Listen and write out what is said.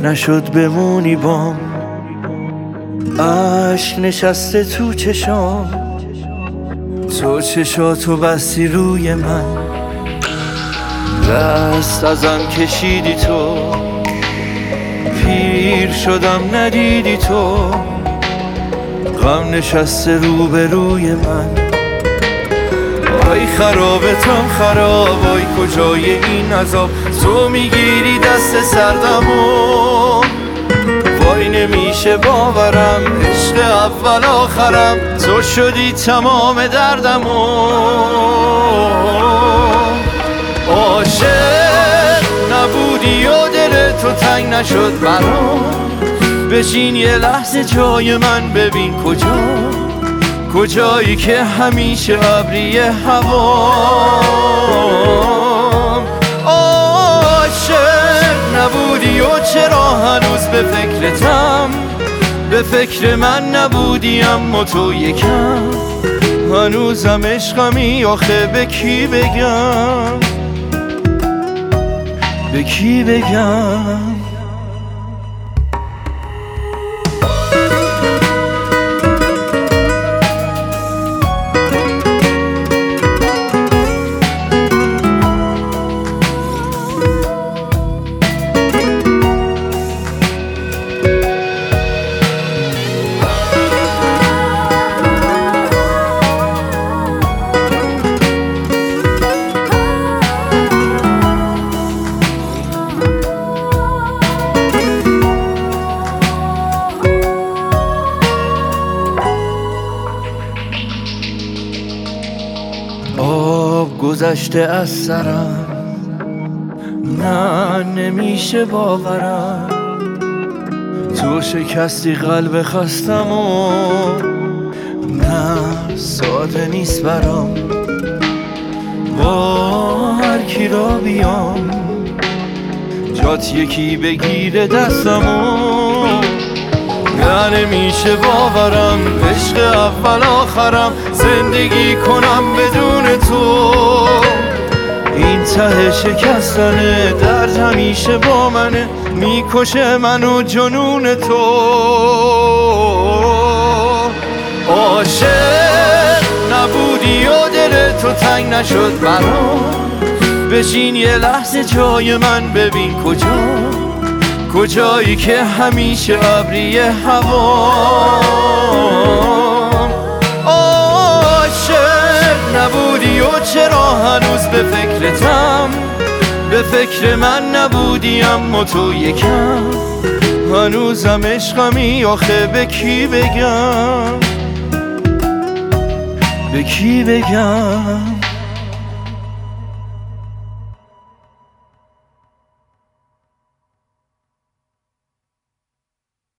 نشد بمونی بام، عشق نشسته تو چشام، تو چشاتو بستی روی من، دست ازم کشیدی تو، پیر شدم ندیدی تو، غم نشسته روبروی من. وای خرابتم خراب، وای کجای این عذاب، تو میگیری دست سردمو، وای نمیشه باورم عشق اول آخرم، تو شدی تمام دردمو. عاشق نبودی و دل تو تنگ نشد برام، بشین یه لحظه جای من ببین کجایی که همیشه ابری هوام. عاشق نبودی و چرا هنوز به فکرتم، به فکر من نبودی اما تو یکم، هنوزم عشقمی آخه به کی بگم، به کی بگم. آب گذشته از سرم، نه نمیشه باورم، تو شکستی قلب خستم و نه ساده نیست برام، با هر کی را بیام جات یکی بگیره دستمو، نه نمیشه باورم عشق اول آخرم، زندگی کنم بدون تو، این ته شکستنه درد همیشه با منه، میکشه منو جنون تو. عاشق نبودی و دل تو تنگ نشد برام، بشین یه لحظه جای من ببین کجایی که همیشه ابری هوام. عاشق نبودی و چرا هنوز به فکرتم، به فکر من نبودی اما تو یکم، هنوزم عشقمی آخه به کی بگم، به کی بگم.